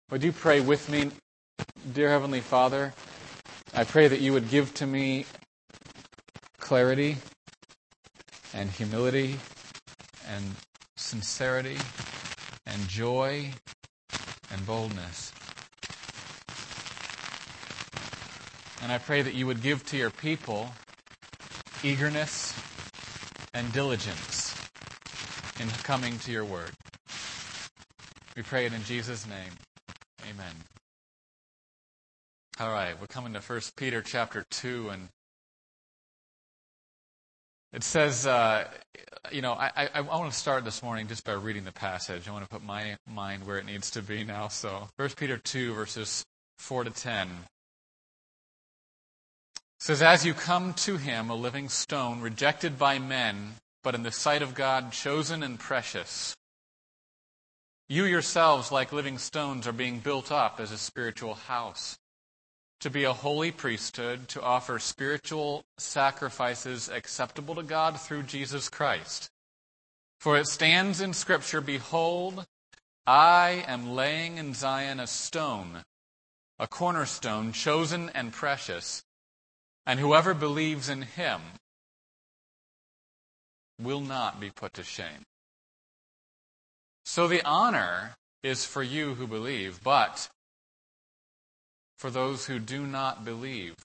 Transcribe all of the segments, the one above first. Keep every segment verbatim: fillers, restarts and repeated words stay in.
Would you pray with me? Dear Heavenly Father, I pray that you would give to me clarity and humility and sincerity and joy and boldness. And I pray that you would give to your people eagerness and diligence in coming to your word. We pray it in Jesus' name. Amen. All right, we're coming to First Peter chapter two, and it says, uh, you know, I, I, I want to start this morning just by reading the passage. I want to put my mind where it needs to be now. So First Peter two, verses four to ten. It says, "As you come to him, a living stone, rejected by men, but in the sight of God, chosen and precious. You yourselves, like living stones, are being built up as a spiritual house, to be a holy priesthood, to offer spiritual sacrifices acceptable to God through Jesus Christ. For it stands in Scripture, 'Behold, I am laying in Zion a stone, a cornerstone, chosen and precious, and whoever believes in him will not be put to shame.' So the honor is for you who believe, but for those who do not believe,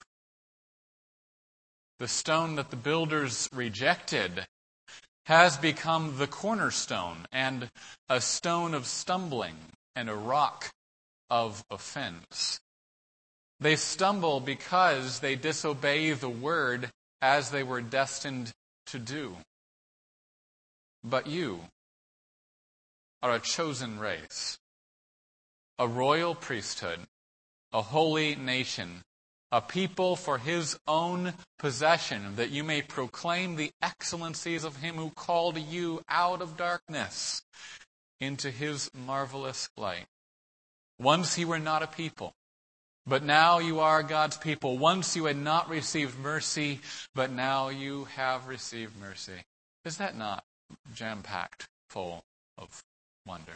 the stone that the builders rejected has become the cornerstone and a stone of stumbling and a rock of offense. They stumble because they disobey the word as they were destined to do. But you are a chosen race, a royal priesthood, a holy nation, a people for his own possession, that you may proclaim the excellencies of him who called you out of darkness into his marvelous light. Once you were not a people, but now you are God's people. Once you had not received mercy, but now you have received mercy." Is that not jam-packed full of wonder?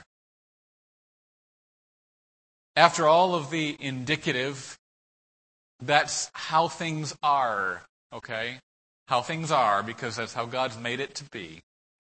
After all of the indicative, that's how things are, okay? How things are, because that's how God's made it to be.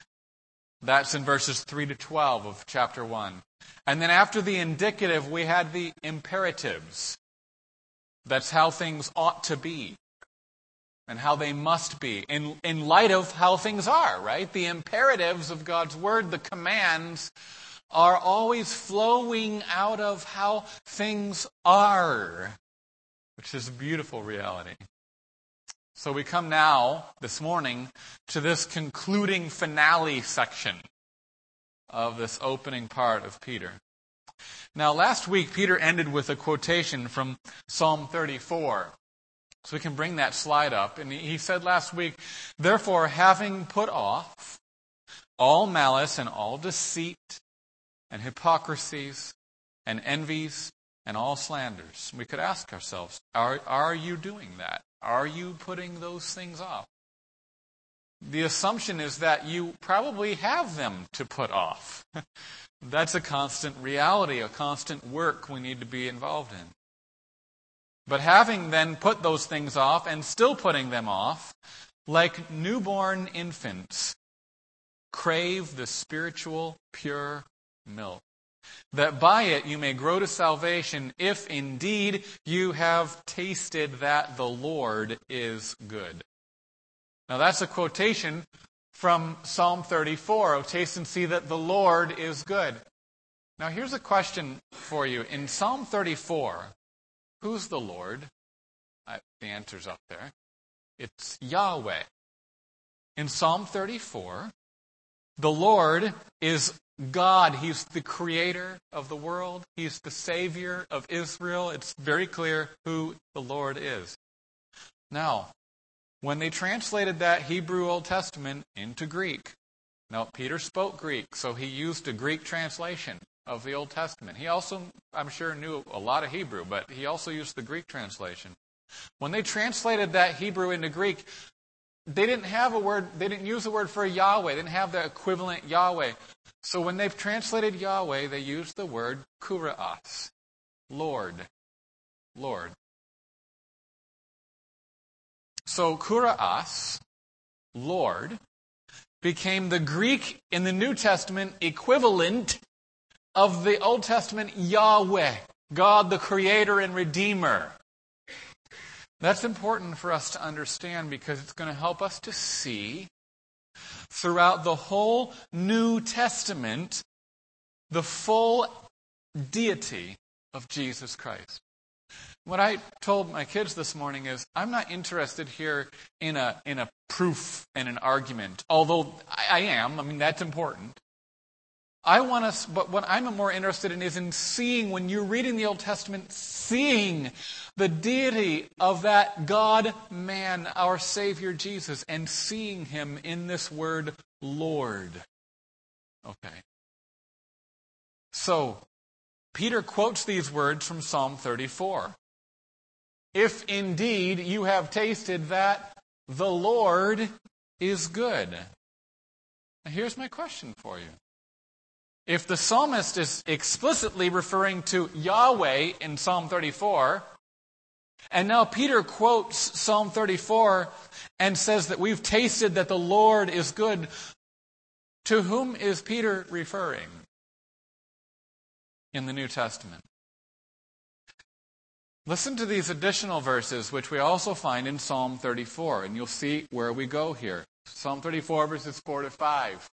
That's in verses three to twelve of chapter one. And then after the indicative, we had the imperatives. That's how things ought to be and how they must be in, in light of how things are, right? The imperatives of God's word, the commands, are always flowing out of how things are, which is a beautiful reality. So we come now, this morning, to this concluding finale section of this opening part of Peter. Now, last week, Peter ended with a quotation from Psalm thirty-four. So we can bring that slide up. And he said last week, "Therefore, having put off all malice and all deceit and hypocrisies and envies and all slanders." We could ask ourselves, are, are you doing that? Are you putting those things off? The assumption is that you probably have them to put off. That's a constant reality, a constant work we need to be involved in. But having then put those things off and still putting them off, like newborn infants, crave the spiritual pure milk, that by it you may grow to salvation, if indeed you have tasted that the Lord is good. Now that's a quotation from Psalm thirty-four. "Oh, taste and see that the Lord is good." Now here's a question for you. In Psalm thirty-four, who's the Lord? Uh, the answer's up there. It's Yahweh. In Psalm thirty-four, the Lord is God. He's the creator of the world. He's the Savior of Israel. It's very clear who the Lord is. Now, when they translated that Hebrew Old Testament into Greek, now Peter spoke Greek, so he used a Greek translation of the Old Testament. He also, I'm sure, knew a lot of Hebrew, but he also used the Greek translation. When they translated that Hebrew into Greek, they didn't have a word, they didn't use the word for Yahweh. They didn't have the equivalent Yahweh. So when they've translated Yahweh, they used the word kurios. Lord. Lord. So, kurios, Lord, became the Greek in the New Testament equivalent of the Old Testament Yahweh, God the Creator and Redeemer. That's important for us to understand because it's going to help us to see throughout the whole New Testament the full deity of Jesus Christ. What I told my kids this morning is, I'm not interested here in a in a proof and an argument, although I, I am. I mean, that's important. I want us, but what I'm more interested in is in seeing, when you're reading the Old Testament, seeing the deity of that God-man, our Savior Jesus, and seeing Him in this word, Lord. Okay. So, Peter quotes these words from Psalm thirty-four. If indeed you have tasted that the Lord is good. Now here's my question for you. If the psalmist is explicitly referring to Yahweh in Psalm thirty-four, and now Peter quotes Psalm thirty-four and says that we've tasted that the Lord is good, to whom is Peter referring in the New Testament? Listen to these additional verses, which we also find in Psalm thirty-four, and you'll see where we go here. Psalm thirty-four, verses four to five.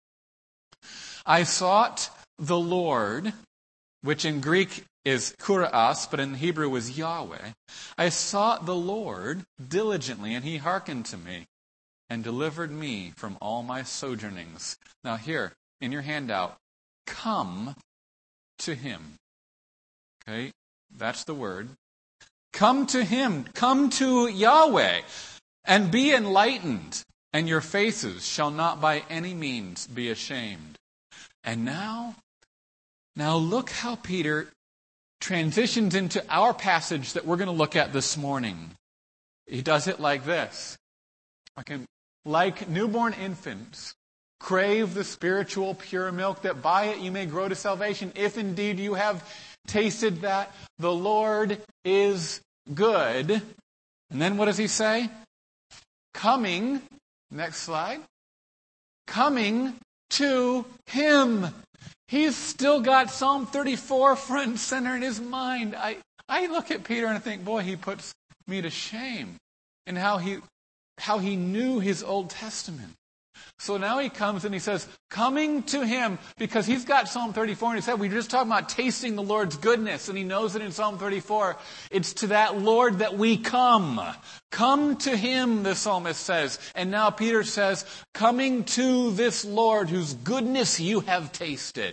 I sought the Lord, which in Greek is kurios, but in Hebrew is Yahweh. I sought the Lord diligently, and He hearkened to me, and delivered me from all my sojournings. Now here, in your handout, come to Him. Okay, that's the word. Come to Him, come to Yahweh, and be enlightened, and your faces shall not by any means be ashamed. And now, now look how Peter transitions into our passage that we're going to look at this morning. He does it like this. Okay. Like newborn infants, crave the spiritual pure milk, that by it you may grow to salvation, if indeed you have tasted that the Lord is good. And then what does he say? Coming, next slide, coming to Him. He's still got Psalm thirty-four front and center in his mind. I, I look at Peter and I think, boy, he puts me to shame in how he, how he knew his Old Testament. So now he comes and he says, coming to Him, because he's got Psalm thirty-four, and he said, we were just talking about tasting the Lord's goodness, and he knows that in Psalm thirty-four, it's to that Lord that we come. Come to Him, the psalmist says. And now Peter says, coming to this Lord whose goodness you have tasted.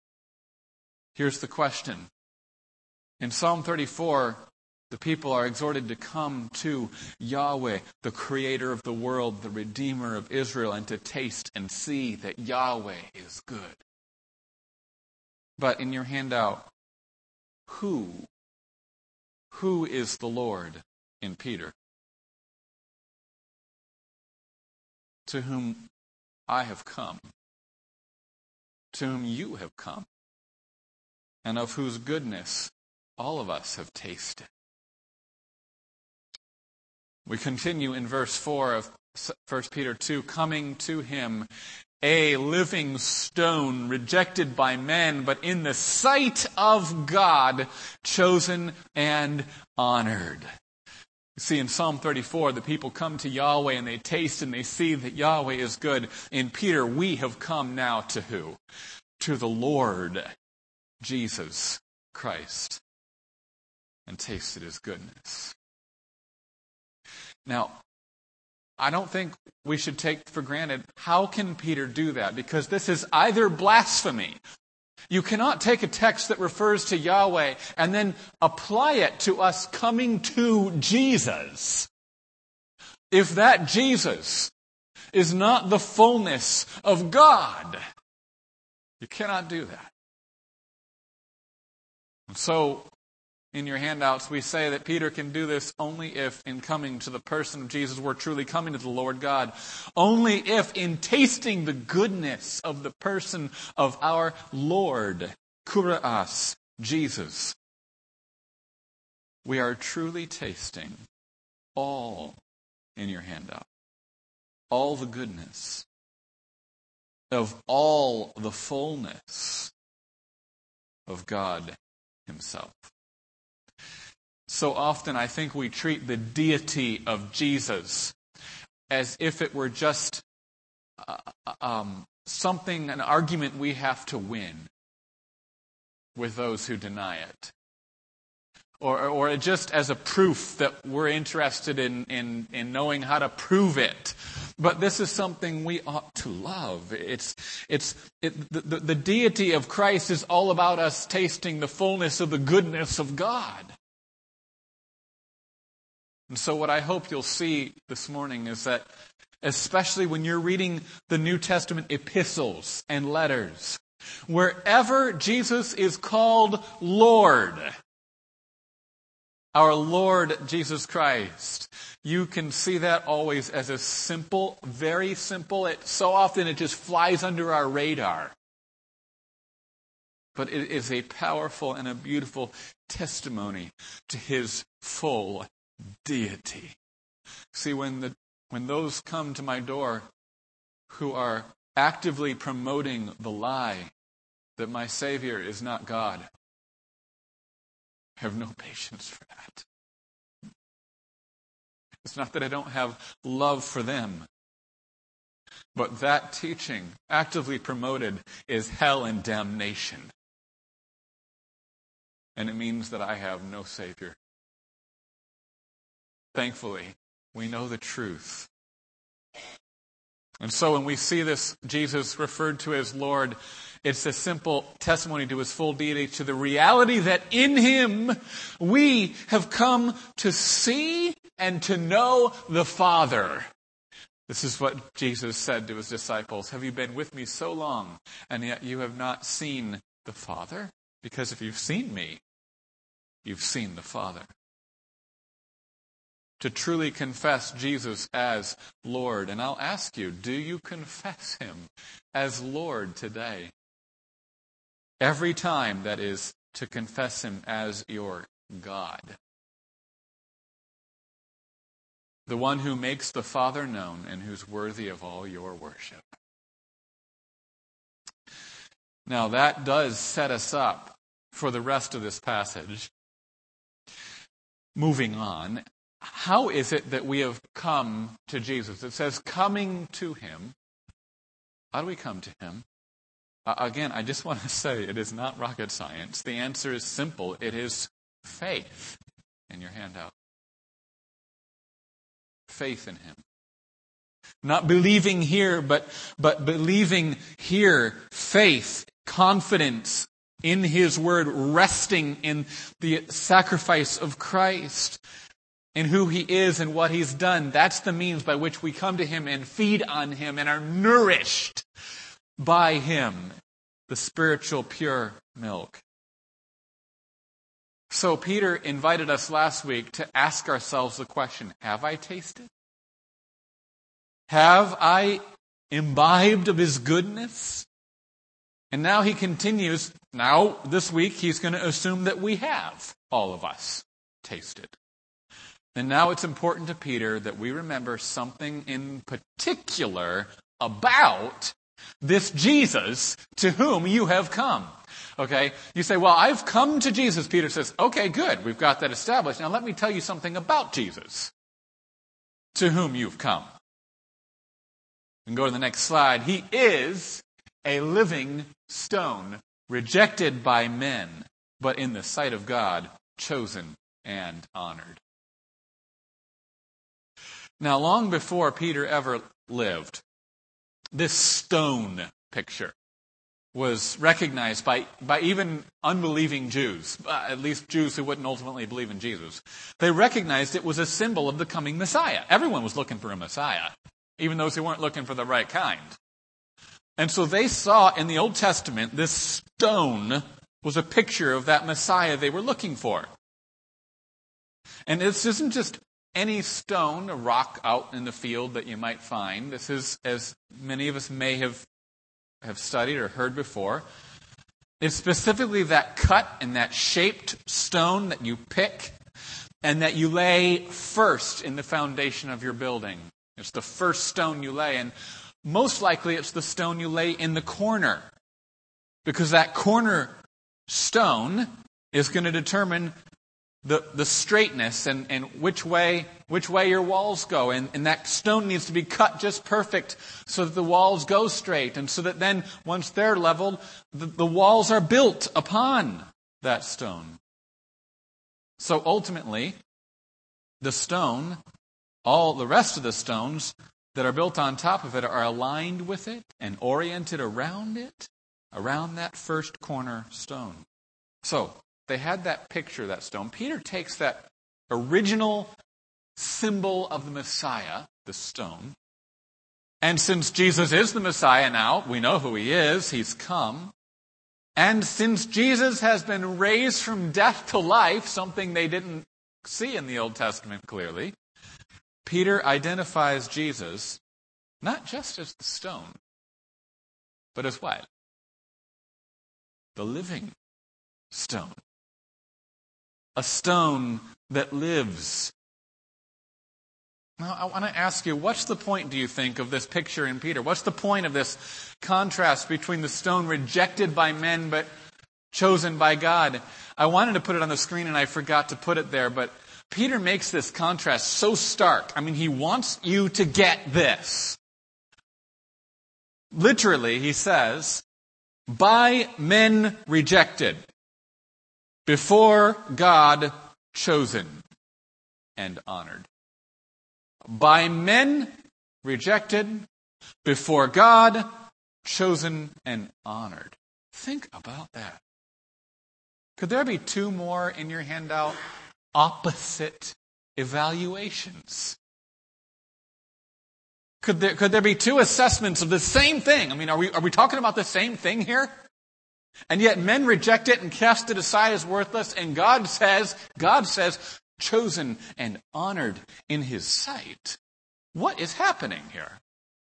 Here's the question. In Psalm thirty-four, the people are exhorted to come to Yahweh, the Creator of the world, the Redeemer of Israel, and to taste and see that Yahweh is good. But in your handout, who? Who is the Lord in Peter? To whom I have come, to whom you have come, and of whose goodness all of us have tasted. We continue in verse four of First Peter two, coming to Him, a living stone rejected by men, but in the sight of God, chosen and honored. You see, in Psalm thirty-four, the people come to Yahweh and they taste and they see that Yahweh is good. In Peter, we have come now to who? To the Lord Jesus Christ, and tasted His goodness. Now, I don't think we should take for granted, how can Peter do that? Because this is either blasphemy. You cannot take a text that refers to Yahweh and then apply it to us coming to Jesus. If that Jesus is not the fullness of God, you cannot do that. And so, in your handouts, we say that Peter can do this only if, in coming to the person of Jesus, we're truly coming to the Lord God. Only if, in tasting the goodness of the person of our Lord, kurios, Jesus, we are truly tasting all in your handout, all the goodness of all the fullness of God himself. So often I think we treat the deity of Jesus as if it were just uh, um, something, an argument we have to win with those who deny it. Or, or just as a proof that we're interested in, in, in knowing how to prove it. But this is something we ought to love. It's, it's, it, the, the deity of Christ is all about us tasting the fullness of the goodness of God. And so what I hope you'll see this morning is that, especially when you're reading the New Testament epistles and letters, wherever Jesus is called Lord, our Lord Jesus Christ, you can see that always as a simple, very simple, it, so often it just flies under our radar. But it is a powerful and a beautiful testimony to his full deity. See, when the when those come to my door who are actively promoting the lie that my Savior is not God, I have no patience for that. It's not that I don't have love for them, but that teaching, actively promoted, is hell and damnation. And it means that I have no Savior. Thankfully, we know the truth. And so when we see this Jesus referred to as Lord, it's a simple testimony to his full deity, to the reality that in him we have come to see and to know the Father. This is what Jesus said to his disciples. Have you been with me so long, and yet you have not seen the Father? Because if you've seen me, you've seen the Father. To truly confess Jesus as Lord. And I'll ask you, do you confess him as Lord today? Every time, that is, to confess him as your God. The one who makes the Father known and who's worthy of all your worship. Now that does set us up for the rest of this passage. Moving on. How is it that we have come to Jesus? It says coming to him. How do we come to him? Uh, again, I just want to say it is not rocket science. The answer is simple. It is faith in your handout. Faith in him. Not believing here, but, but believing here. Faith, confidence in his word, resting in the sacrifice of Christ. In who he is and what he's done. That's the means by which we come to him and feed on him and are nourished by him. The spiritual pure milk. So Peter invited us last week to ask ourselves the question, have I tasted? Have I imbibed of his goodness? And now he continues, now this week he's going to assume that we have, all of us, tasted. And now it's important to Peter that we remember something in particular about this Jesus to whom you have come. Okay? You say, well, I've come to Jesus. Peter says, okay, good. We've got that established. Now let me tell you something about Jesus to whom you've come. And go to the next slide. He is a living stone, rejected by men, but in the sight of God, chosen and honored. Now, long before Peter ever lived, this stone picture was recognized by, by even unbelieving Jews, uh, at least Jews who wouldn't ultimately believe in Jesus. They recognized it was a symbol of the coming Messiah. Everyone was looking for a Messiah, even those who weren't looking for the right kind. And so they saw in the Old Testament this stone was a picture of that Messiah they were looking for. And this isn't just any stone, a rock out in the field that you might find. This is, as many of us may have, have studied or heard before, it's specifically that cut and that shaped stone that you pick and that you lay first in the foundation of your building. It's the first stone you lay, and most likely it's the stone you lay in the corner, because that corner stone is going to determine the, the straightness and, and which way which way your walls go. And, and that stone needs to be cut just perfect so that the walls go straight, and so that then once they're leveled, the, the walls are built upon that stone. So ultimately, the stone, all the rest of the stones that are built on top of it are aligned with it and oriented around it, around that first corner stone. So, they had that picture, that stone. Peter takes that original symbol of the Messiah, the stone, and since Jesus is the Messiah now, we know who he is, he's come, and since Jesus has been raised from death to life, something they didn't see in the Old Testament clearly, Peter identifies Jesus not just as the stone, but as what? The living stone. A stone that lives. Now, I want to ask you, what's the point, do you think, of this picture in Peter? What's the point of this contrast between the stone rejected by men but chosen by God? I wanted to put it on the screen and I forgot to put it there, but Peter makes this contrast so stark. I mean, he wants you to get this. Literally, he says, by men rejected, before God chosen and honored. By men rejected, before God chosen and honored. Think about that. Could there be two more in your handout? Opposite evaluations. Could there, could there be two assessments of the same thing? I mean, are we, are we talking about the same thing here? And yet men reject it and cast it aside as worthless, and God says, God says, chosen and honored in his sight. What is happening here?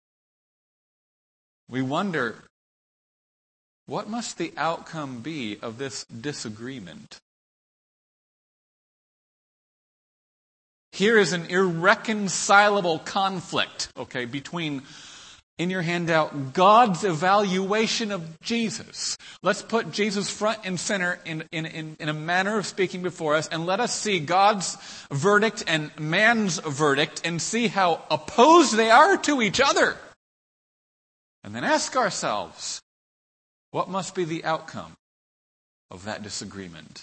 We wonder, what must the outcome be of this disagreement? Here is an irreconcilable conflict, okay, between, in your handout, God's evaluation of Jesus. Let's put Jesus front and center in, in, in, in a manner of speaking before us, and let us see God's verdict and man's verdict and see how opposed they are to each other. And then ask ourselves, what must be the outcome of that disagreement?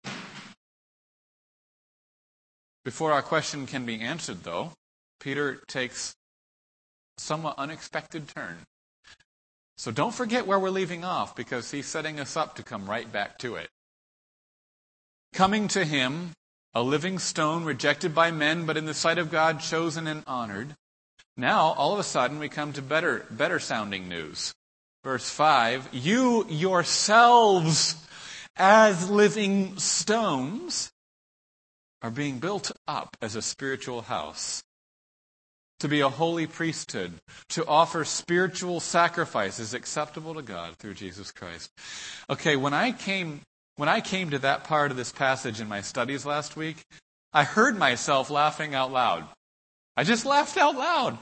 Before our question can be answered, though, Peter takes a somewhat unexpected turn. So don't forget where we're leaving off, because he's setting us up to come right back to it. Coming to him, a living stone rejected by men, but in the sight of God chosen and honored. Now, all of a sudden, we come to better, better sounding news. Verse five, you yourselves as living stones are being built up as a spiritual house, to be a holy priesthood, to offer spiritual sacrifices acceptable to God through Jesus Christ. Okay, when I came when I came to that part of this passage in my studies last week, I heard myself laughing out loud. I just laughed out loud.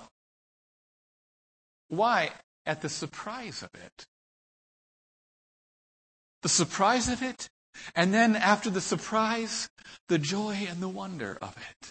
Why? At the surprise of it. The surprise of it, and then after the surprise, the joy and the wonder of it.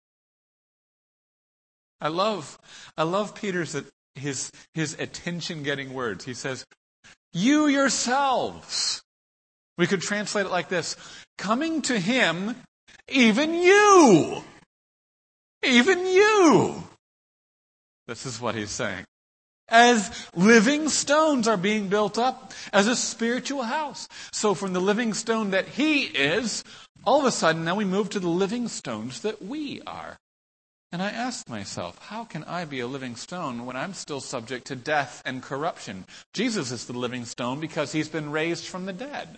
I love, I love Peter's his his attention-getting words. He says, "You yourselves." We could translate it like this: coming to him, even you, even you. This is what he's saying. As living stones are being built up as a spiritual house. So from the living stone that he is, all of a sudden now we move to the living stones that we are. And I ask myself, how can I be a living stone when I'm still subject to death and corruption? Jesus is the living stone because he's been raised from the dead.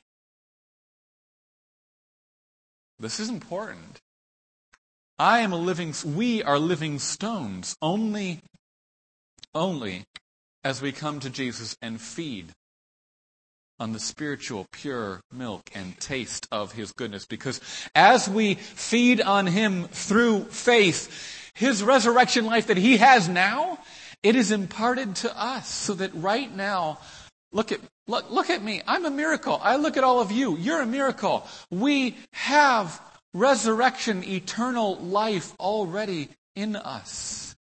This is important. I am a living, we are living stones only, only as we come to Jesus and feed on the spiritual pure milk and taste of his goodness. Because as we feed on him through faith, his resurrection life that he has now, it is imparted to us so that right now, look at look, look at me. I'm a miracle. I look at all of you. You're a miracle. We have resurrection, eternal life already in us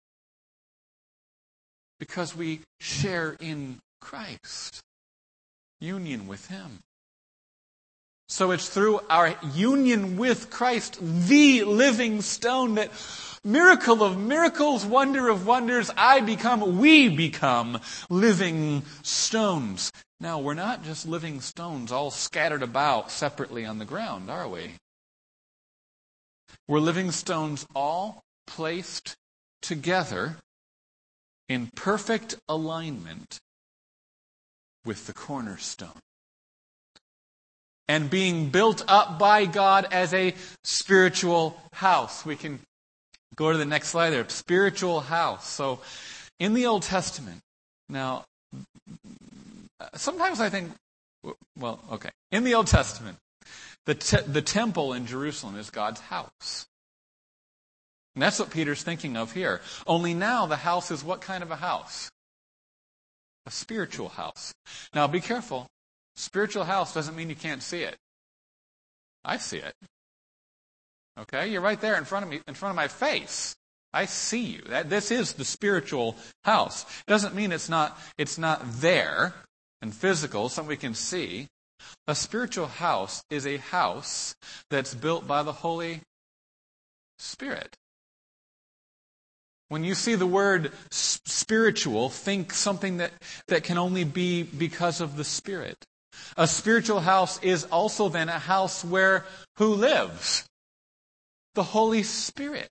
because we share in Christ. Union with him. So it's through our union with Christ, the living stone, that miracle of miracles, wonder of wonders, I become, we become living stones. Now, we're not just living stones all scattered about separately on the ground, are we? We're living stones all placed together in perfect alignment with the cornerstone. And being built up by God as a spiritual house. We can go to the next slide there. Spiritual house. So, in the Old Testament, now, sometimes I think, well, okay. In the Old Testament, the te- the temple in Jerusalem is God's house. And that's what Peter's thinking of here. Only now the house is what kind of a house? A spiritual house. Now, be careful. Spiritual house doesn't mean you can't see it. I see it. Okay? You're right there in front of me, in front of my face. I see you. That, this is the spiritual house. It doesn't mean it's not, it's not there and physical, something we can see. A spiritual house is a house that's built by the Holy Spirit. When you see the word spiritual, think something that, that can only be because of the Spirit. A spiritual house is also then a house where who lives? The Holy Spirit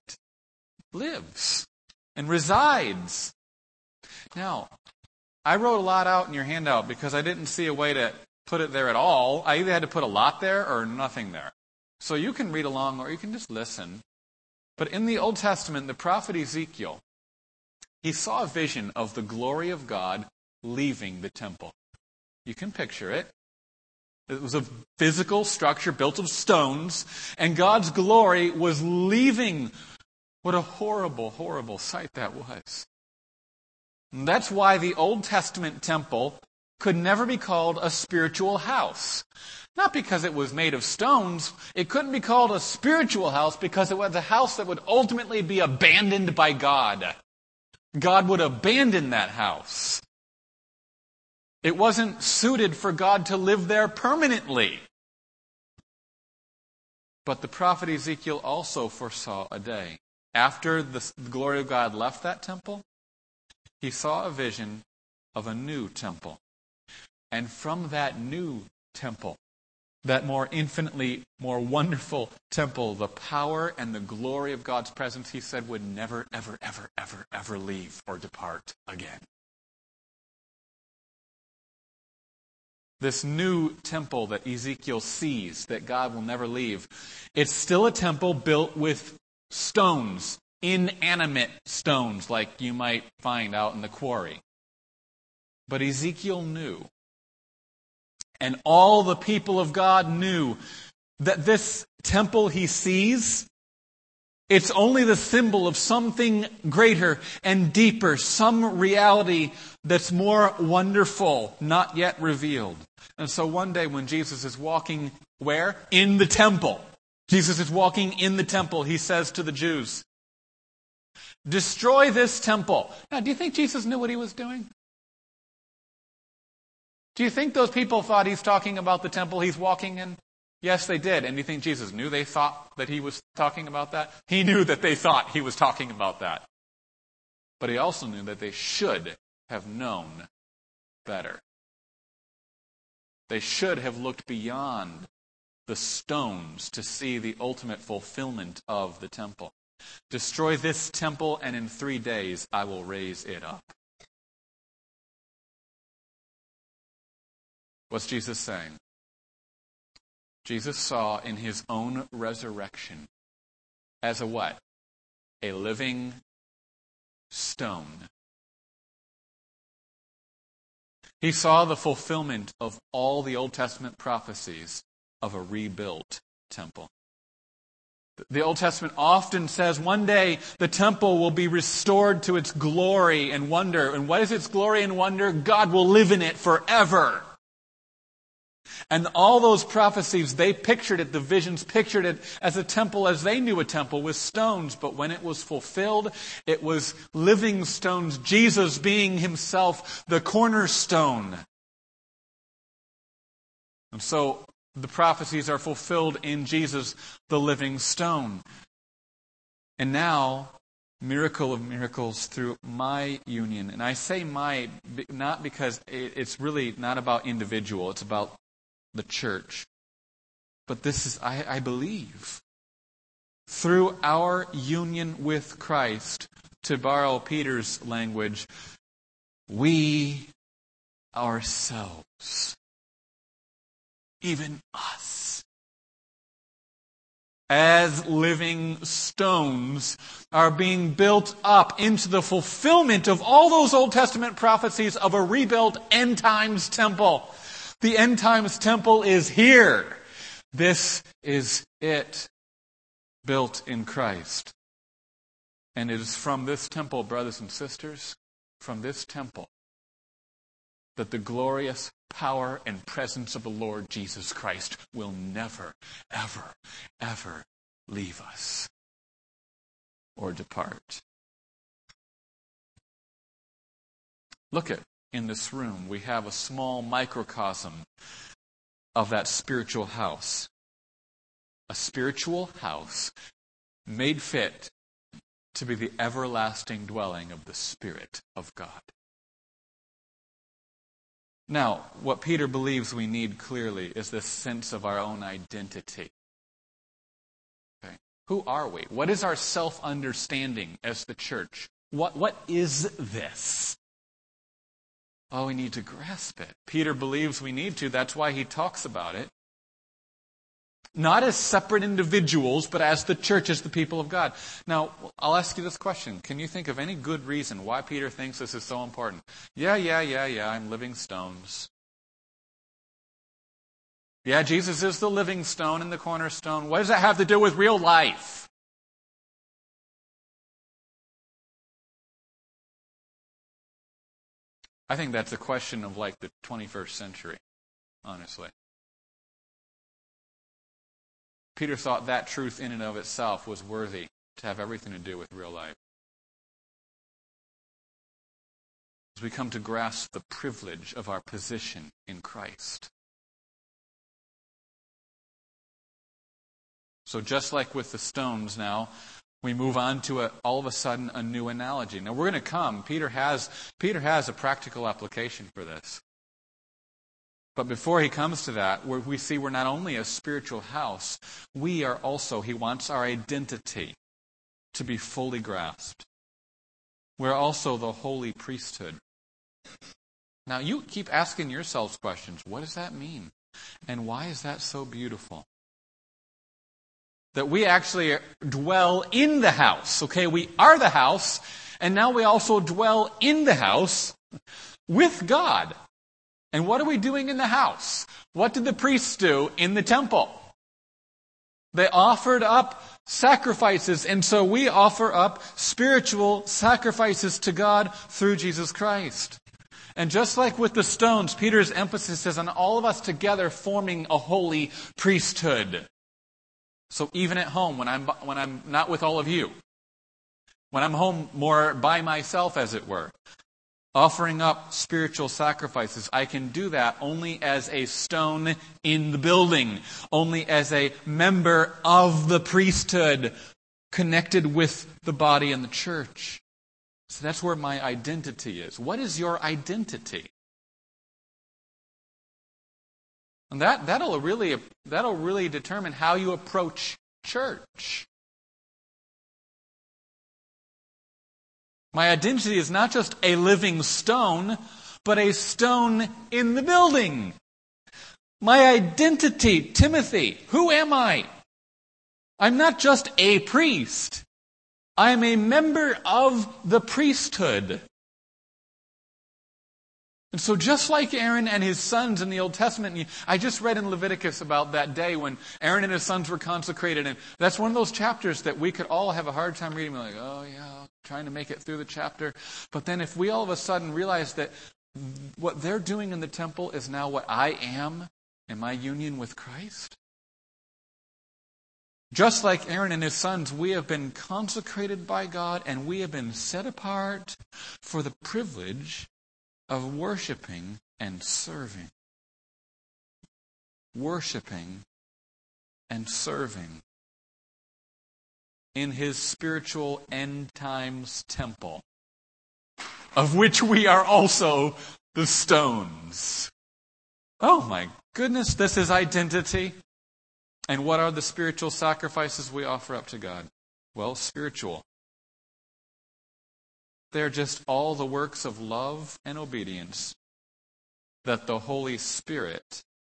lives and resides. Now, I wrote a lot out in your handout because I didn't see a way to put it there at all. I either had to put a lot there or nothing there. So you can read along or you can just listen. But in the Old Testament, the prophet Ezekiel, he saw a vision of the glory of God leaving the temple. You can picture it. It was a physical structure built of stones, and God's glory was leaving. What a horrible, horrible sight that was. And that's why the Old Testament temple could never be called a spiritual house. Not because it was made of stones. It couldn't be called a spiritual house because it was a house that would ultimately be abandoned by God. God would abandon that house. It wasn't suited for God to live there permanently. But the prophet Ezekiel also foresaw a day. After the glory of God left that temple, he saw a vision of a new temple. And from that new temple, that more infinitely more wonderful temple, the power and the glory of God's presence, he said, would never, ever, ever, ever, ever leave or depart again. This new temple that Ezekiel sees, that God will never leave, it's still a temple built with stones, inanimate stones like you might find out in the quarry. But Ezekiel knew, and all the people of God knew, that this temple he sees, it's only the symbol of something greater and deeper, some reality that's more wonderful, not yet revealed. And so one day when Jesus is walking where? In the temple. Jesus is walking in the temple. He says to the Jews, destroy this temple. Now, do you think Jesus knew what he was doing? Do you think those people thought he's talking about the temple he's walking in? Yes, they did. And do you think Jesus knew they thought that he was talking about that? He knew that they thought he was talking about that. But he also knew that they should have known better. They should have looked beyond the stones to see the ultimate fulfillment of the temple. Destroy this temple, and in three days I will raise it up. What's Jesus saying? Jesus saw in his own resurrection as a what? A living stone. He saw the fulfillment of all the Old Testament prophecies of a rebuilt temple. The Old Testament often says one day the temple will be restored to its glory and wonder. And what is its glory and wonder? God will live in it forever. And all those prophecies, they pictured it, the visions pictured it as a temple as they knew a temple with stones. But when it was fulfilled, it was living stones, Jesus being himself the cornerstone. And so the prophecies are fulfilled in Jesus, the living stone. And now, miracle of miracles through my union. And I say my, not because it's really not about individual, it's about the church. But this is, I, I believe, through our union with Christ, to borrow Peter's language, we ourselves, even us, as living stones, are being built up into the fulfillment of all those Old Testament prophecies of a rebuilt end times temple. The end times temple is here. This is it, built in Christ. And it is from this temple, brothers and sisters, from this temple, that the glorious power and presence of the Lord Jesus Christ will never, ever, ever leave us or depart. Look at, in this room, we have a small microcosm of that spiritual house. A spiritual house made fit to be the everlasting dwelling of the Spirit of God. Now, what Peter believes we need clearly is this sense of our own identity. Okay. Who are we? What is our self-understanding as the church? What, what is this? Oh, we need to grasp it. Peter believes we need to. That's why he talks about it. Not as separate individuals, but as the church, as the people of God. Now, I'll ask you this question. Can you think of any good reason why Peter thinks this is so important? Yeah, yeah, yeah, yeah, I'm living stones. Yeah, Jesus is the living stone and the cornerstone. What does that have to do with real life? I think that's a question of like the twenty-first century, honestly. Peter thought that truth in and of itself was worthy to have everything to do with real life. As we come to grasp the privilege of our position in Christ. So just like with the stones now, we move on to a, all of a sudden a new analogy. Now we're going to come. Peter has Peter has a practical application for this. But before he comes to that, where we see we're not only a spiritual house, we are also, he wants our identity to be fully grasped. We're also the holy priesthood. Now you keep asking yourselves questions. What does that mean? And why is that so beautiful? That we actually dwell in the house. Okay, we are the house, and now we also dwell in the house with God. And what are we doing in the house? What did the priests do in the temple? They offered up sacrifices, and so we offer up spiritual sacrifices to God through Jesus Christ. And just like with the stones, Peter's emphasis is on all of us together forming a holy priesthood. So even at home, when I'm when I'm not with all of you, when I'm home more by myself, as it were, offering up spiritual sacrifices, I can do that only as a stone in the building, only as a member of the priesthood connected with the body and the church. So that's where my identity is. What is your identity? And that, that'll really, that'll really determine how you approach church. My identity is not just a living stone, but a stone in the building. My identity, Timothy, who am I? I'm not just a priest. I am a member of the priesthood. And so just like Aaron and his sons in the Old Testament, I just read in Leviticus about that day when Aaron and his sons were consecrated. And that's one of those chapters that we could all have a hard time reading. We're like, oh yeah, trying to make it through the chapter. But then if we all of a sudden realize that what they're doing in the temple is now what I am in my union with Christ. Just like Aaron and his sons, we have been consecrated by God and we have been set apart for the privilege of worshiping and serving. Worshiping and serving in His spiritual end times temple, of which we are also the stones. Oh my goodness, this is identity. And what are the spiritual sacrifices we offer up to God? Well, spiritual. They're just all the works of love and obedience that the Holy Spirit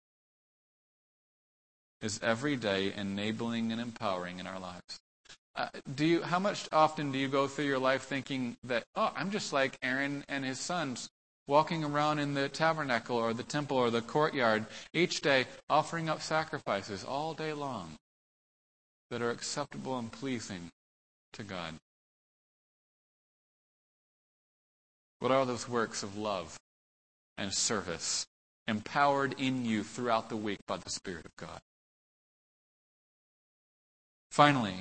is every day enabling and empowering in our lives. Uh, do you? How much often do you go through your life thinking that, oh, I'm just like Aaron and his sons, walking around in the tabernacle or the temple or the courtyard each day, offering up sacrifices all day long that are acceptable and pleasing to God? What are those works of love and service empowered in you throughout the week by the Spirit of God? Finally,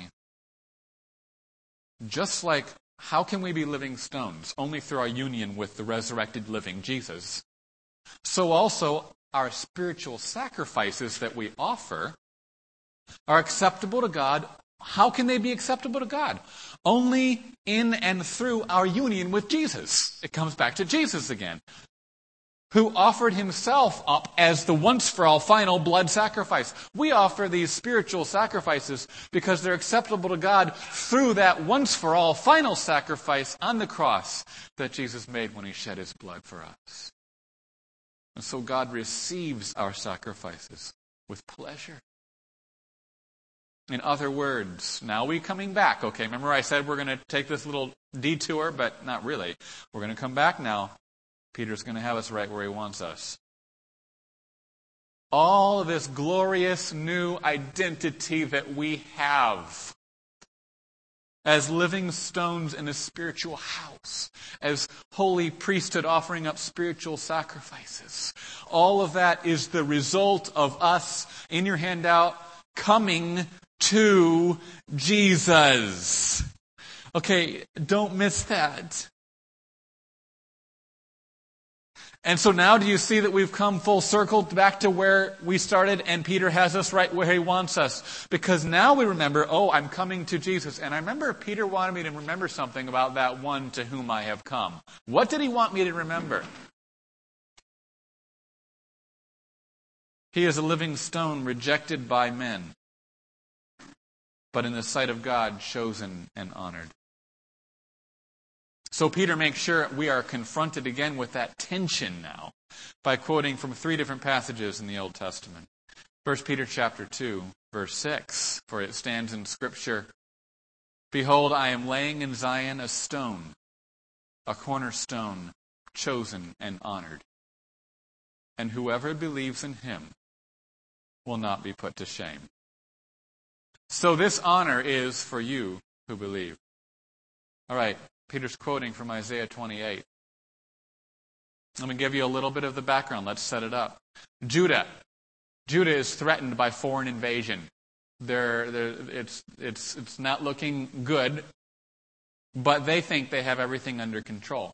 just like how can we be living stones? Only through our union with the resurrected living Jesus. So also our spiritual sacrifices that we offer are acceptable to God. How can they be acceptable to God? Only in and through our union with Jesus. It comes back to Jesus again, who offered Himself up as the once-for-all final blood sacrifice. We offer these spiritual sacrifices because they're acceptable to God through that once-for-all final sacrifice on the cross that Jesus made when He shed His blood for us. And so God receives our sacrifices with pleasure. In other words, now we're coming back. Okay, remember I said we're going to take this little detour, but not really. We're going to come back now. Peter's going to have us right where he wants us. All of this glorious new identity that we have as living stones in a spiritual house, as holy priesthood offering up spiritual sacrifices. All of that is the result of us, in your handout, coming to Jesus. Okay, don't miss that. And so now do you see that we've come full circle back to where we started, and Peter has us right where he wants us? Because now we remember, oh, I'm coming to Jesus. And I remember Peter wanted me to remember something about that one to whom I have come. What did he want me to remember? He is a living stone rejected by men, but in the sight of God, chosen and honored. So Peter makes sure we are confronted again with that tension now by quoting from three different passages in the Old Testament. First Peter chapter two, verse six, for it stands in Scripture, "Behold, I am laying in Zion a stone, a cornerstone, chosen and honored. And whoever believes in Him will not be put to shame." So this honor is for you who believe. All right, Peter's quoting from Isaiah twenty-eight. Let me give you a little bit of the background. Let's set it up. Judah. Judah is threatened by foreign invasion. They're, they're, it's, it's, it's not looking good, but they think they have everything under control.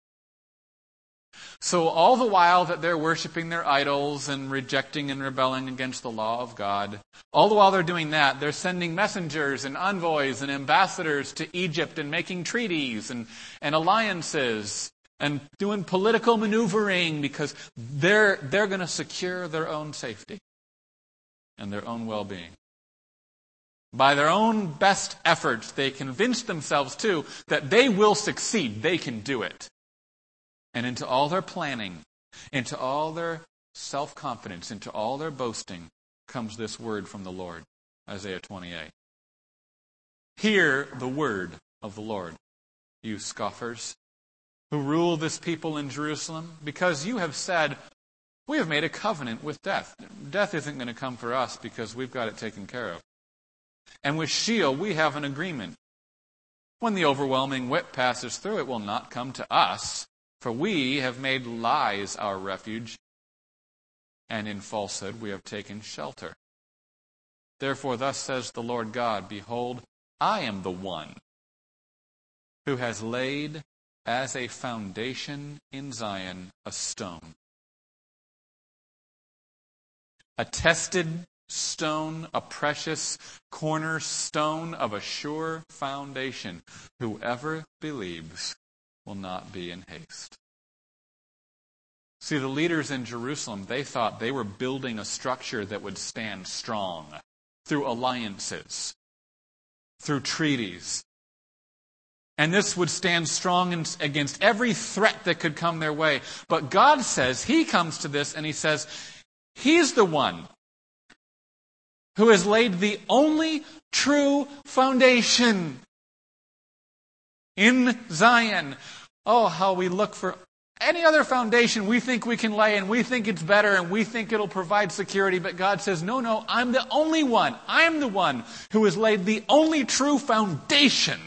So all the while that they're worshiping their idols and rejecting and rebelling against the law of God, all the while they're doing that, they're sending messengers and envoys and ambassadors to Egypt and making treaties and, and alliances and doing political maneuvering because they're, they're going to secure their own safety and their own well-being. By their own best efforts, they convince themselves too that they will succeed. They can do it. And into all their planning, into all their self-confidence, into all their boasting, comes this word from the Lord, Isaiah twenty-eight. Hear the word of the Lord, you scoffers. who rule this people in Jerusalem, because you have said, we have made a covenant with death. Death isn't going to come for us because we've got it taken care of. And with Sheol we have an agreement. When the overwhelming whip passes through, it will not come to us, for we have made lies our refuge, and in falsehood we have taken shelter. Therefore thus says the Lord God, behold, I am the one who has laid as a foundation in Zion a stone, a tested stone, a precious cornerstone of a sure foundation. Whoever believes will not be in haste. See, the leaders in Jerusalem, they thought they were building a structure that would stand strong through alliances, through treaties. And this would stand strong against every threat that could come their way. But God says, He comes to this and He says, He's the one who has laid the only true foundation in Zion. Oh, how we look for any other foundation we think we can lay, and we think it's better, and we think it'll provide security. But God says, no, no, I'm the only one. I'm the one who has laid the only true foundation.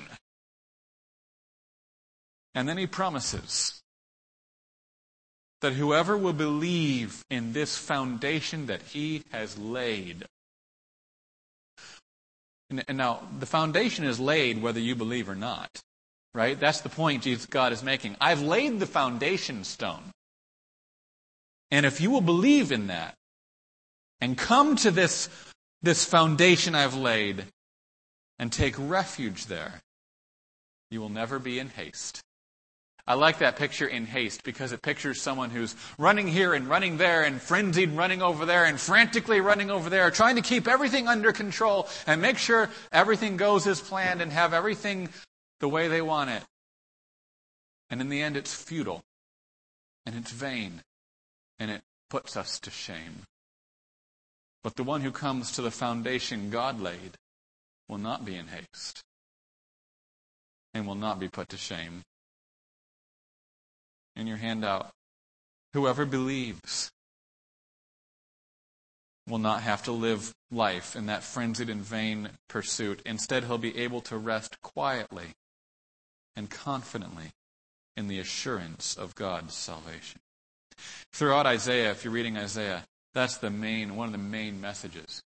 And then He promises that whoever will believe in this foundation that He has laid. And now, the foundation is laid whether you believe or not. Right? That's the point Jesus, God is making. I've laid the foundation stone. And if you will believe in that and come to this, this foundation I've laid and take refuge there, you will never be in haste. I like that picture, in haste, because it pictures someone who's running here and running there and frenzied running over there and frantically running over there, trying to keep everything under control and make sure everything goes as planned and have everything the way they want it. And in the end, it's futile, and it's vain, and it puts us to shame. But the one who comes to the foundation God laid will not be in haste and will not be put to shame. In your handout, whoever believes will not have to live life in that frenzied and vain pursuit. Instead, he'll be able to rest quietly and confidently in the assurance of God's salvation. Throughout Isaiah, if you're reading Isaiah, that's the main, one of the main messages.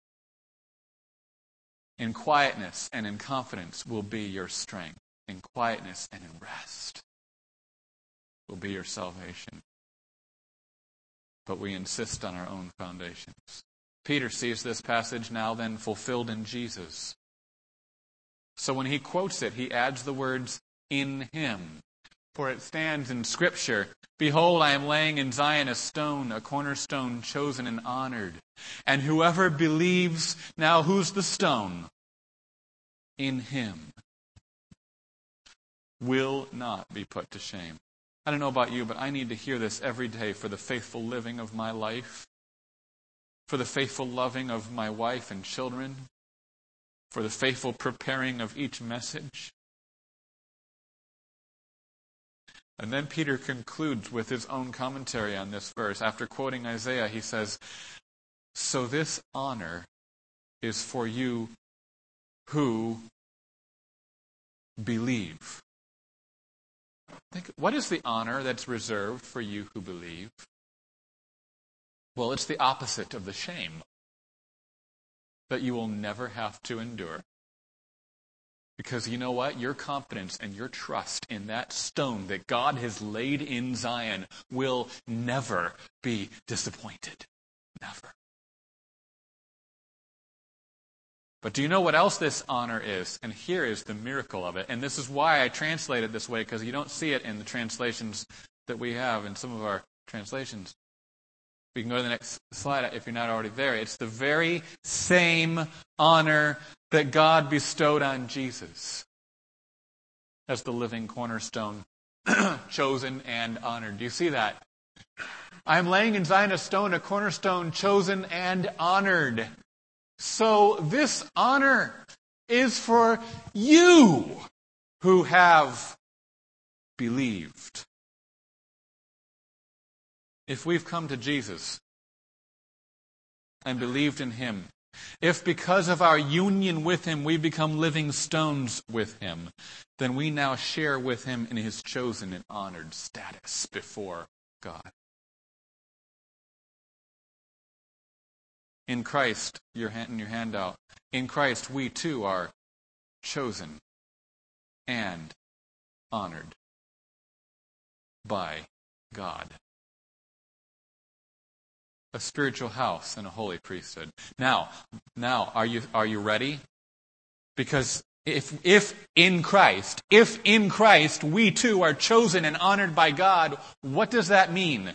In quietness and in confidence will be your strength. In quietness and in rest will be your salvation. But we insist on our own foundations. Peter sees this passage now then fulfilled in Jesus. So when he quotes it, he adds the words, in Him. For it stands in Scripture, behold, I am laying in Zion a stone, a cornerstone chosen and honored. And whoever believes, now who's the stone? In Him. Will not be put to shame. I don't know about you, but I need to hear this every day for the faithful living of my life, for the faithful loving of my wife and children, for the faithful preparing of each message. And then Peter concludes with his own commentary on this verse. After quoting Isaiah, he says, so this honor is for you who believe. Think, what is the honor that's reserved for you who believe? Well, it's the opposite of the shame that you will never have to endure. Because you know what? Your confidence and your trust in that stone that God has laid in Zion will never be disappointed. Never. But do you know what else this honor is? And here is the miracle of it. And this is why I translate it this way, because you don't see it in the translations that we have in some of our translations. We can go to the next slide if you're not already there. It's the very same honor that God bestowed on Jesus as the living cornerstone, chosen and honored. Do you see that? I am laying in Zion a stone, a cornerstone, chosen and honored. So this honor is for you who have believed. If we've come to Jesus and believed in Him, if because of our union with Him we become living stones with Him, then we now share with Him in His chosen and honored status before God. In Christ, your hand in your handout, in Christ we too are chosen and honored by God. A spiritual house and a holy priesthood. Now, now, are you are you ready? Because if if in Christ, if in Christ we too are chosen and honored by God, what does that mean?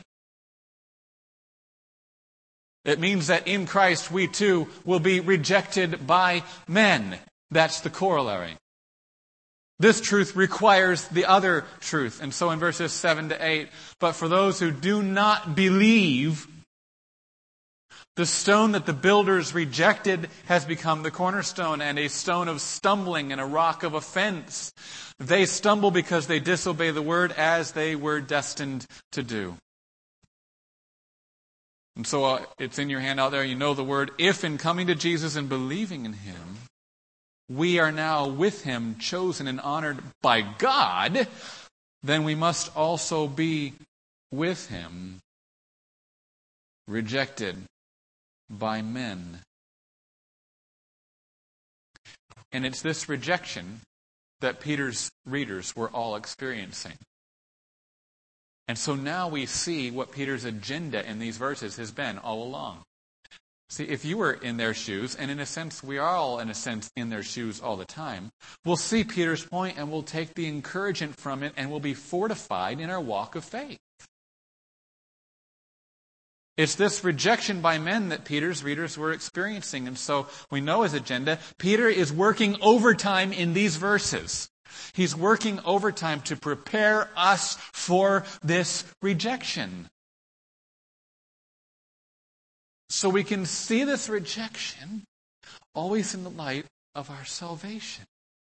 It means that in Christ we too will be rejected by men. That's the corollary. This truth requires the other truth. And so in verses seven to eight, but for those who do not believe, the stone that the builders rejected has become the cornerstone, and a stone of stumbling and a rock of offense. They stumble because they disobey the word, as they were destined to do. And so uh, it's in your handout there. You know the word. If in coming to Jesus and believing in Him, we are now with Him chosen and honored by God, then we must also be with Him rejected by men. And it's this rejection that Peter's readers were all experiencing. And so now we see what Peter's agenda in these verses has been all along. See, if you were in their shoes, and in a sense we are all in a sense in their shoes all the time, we'll see Peter's point and we'll take the encouragement from it and we'll be fortified in our walk of faith. It's this rejection by men that Peter's readers were experiencing. And so we know his agenda. Peter is working overtime in these verses. He's working overtime to prepare us for this rejection. So we can see this rejection always in the light of our salvation.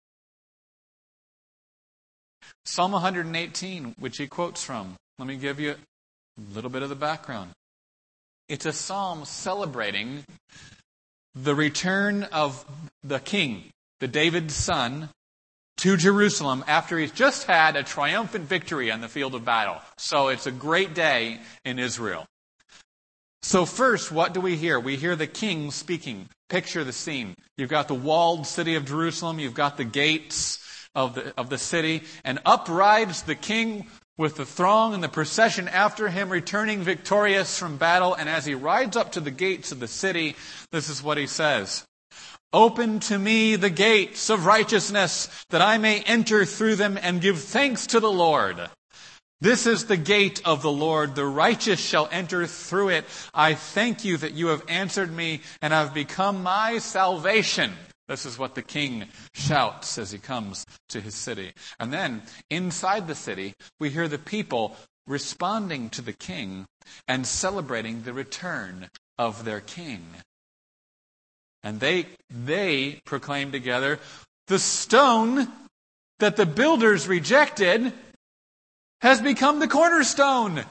Psalm one eighteen, which he quotes from. Let me give you a little bit of the background. It's a psalm celebrating the return of the king, the David's son, to Jerusalem after he's just had a triumphant victory on the field of battle. So it's a great day in Israel. So first, what do we hear? We hear the king speaking. Picture the scene. You've got the walled city of Jerusalem. You've got the gates of the, of the city. And up rides the king with the throng and the procession after him, returning victorious from battle. And as he rides up to the gates of the city, this is what he says. Open to me the gates of righteousness, that I may enter through them and give thanks to the Lord. This is the gate of the Lord. The righteous shall enter through it. I thank you that you have answered me and have become my salvation. This is what the king shouts as he comes to his city. And then inside the city, we hear the people responding to the king and celebrating the return of their king. And they, they proclaim together, the stone that the builders rejected has become the cornerstone.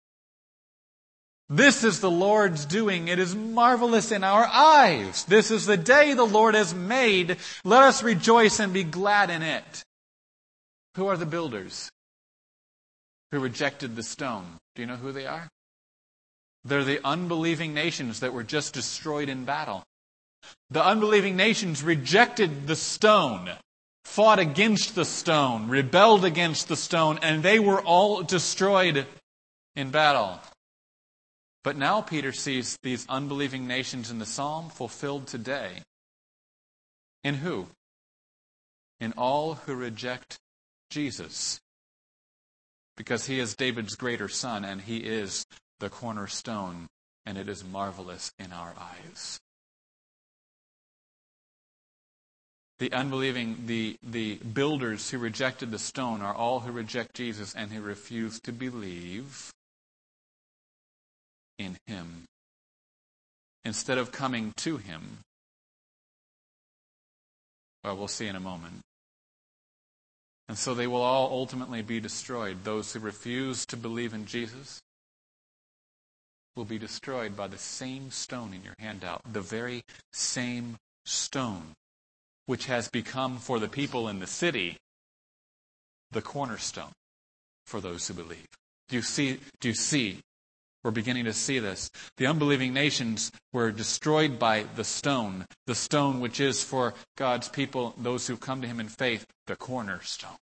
This is the Lord's doing. It is marvelous in our eyes. This is the day the Lord has made. Let us rejoice and be glad in it. Who are the builders who rejected the stone? Do you know who they are? They're the unbelieving nations that were just destroyed in battle. The unbelieving nations rejected the stone, fought against the stone, rebelled against the stone, and they were all destroyed in battle. But now Peter sees these unbelieving nations in the psalm fulfilled today. In who? In all who reject Jesus. Because he is David's greater son, and he is the cornerstone, and it is marvelous in our eyes. The unbelieving, the, the builders who rejected the stone are all who reject Jesus and who refuse to believe in him. Instead of coming to him. Well, we'll see in a moment. And so they will all ultimately be destroyed. Those who refuse to believe in Jesus will be destroyed by the same stone in your handout, the very same stone, which has become for the people in the city the cornerstone for those who believe. Do you see? Do you see? We're beginning to see this. The unbelieving nations were destroyed by the stone, the stone which is for God's people, those who come to him in faith, the cornerstone.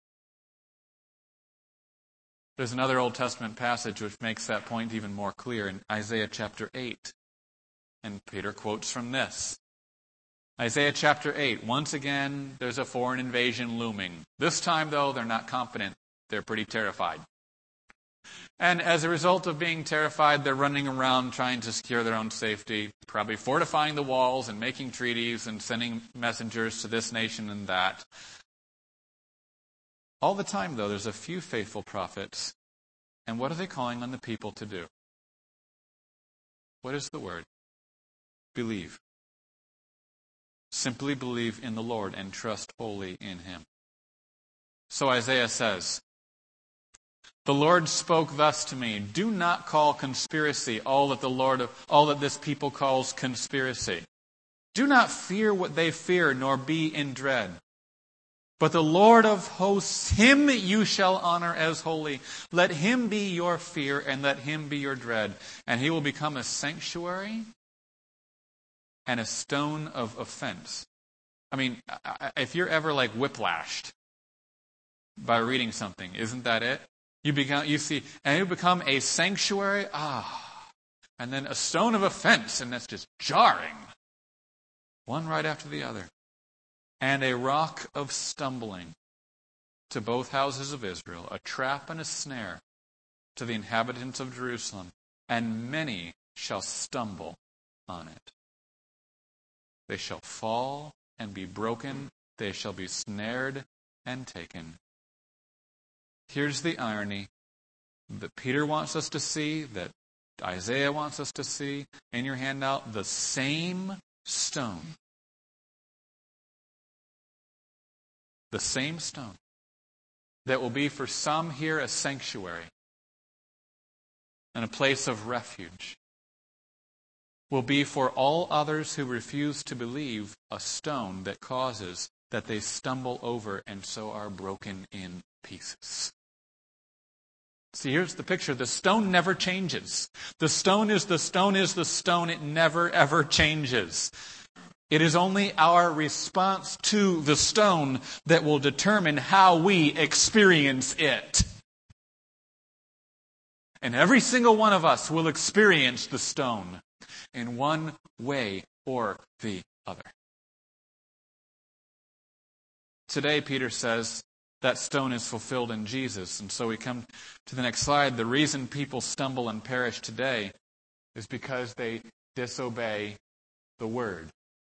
There's another Old Testament passage which makes that point even more clear in Isaiah chapter eight. And Peter quotes from this. Isaiah chapter eight. Once again, there's a foreign invasion looming. This time, though, they're not confident. They're pretty terrified. And as a result of being terrified, they're running around trying to secure their own safety, probably fortifying the walls and making treaties and sending messengers to this nation and that. All the time, though, there's a few faithful prophets. And what are they calling on the people to do? What is the word? Believe. Simply believe in the Lord and trust wholly in him. So Isaiah says, "The Lord spoke thus to me, do not call conspiracy all that the Lord of, all that this people calls conspiracy. Do not fear what they fear, nor be in dread. But the Lord of hosts, him you shall honor as holy. Let him be your fear, and let him be your dread. And he will become a sanctuary and a stone of offense." I mean, if you're ever like whiplashed by reading something, isn't that it? You become, you see, and you become a sanctuary, ah, and then a stone of offense, and that's just jarring. One right after the other. And a rock of stumbling to both houses of Israel, a trap and a snare to the inhabitants of Jerusalem, and many shall stumble on it. They shall fall and be broken, they shall be snared and taken. Here's the irony that Peter wants us to see, that Isaiah wants us to see in your handout. The same stone. The same stone that will be for some here a sanctuary and a place of refuge will be for all others who refuse to believe a stone that causes that they stumble over and so are broken in pieces. See, here's the picture. The stone never changes. The stone is the stone is the stone. It never, ever changes. It is only our response to the stone that will determine how we experience it. And every single one of us will experience the stone in one way or the other. Today, Peter says, that stone is fulfilled in Jesus. And so we come to the next slide. The reason people stumble and perish today is because they disobey the word,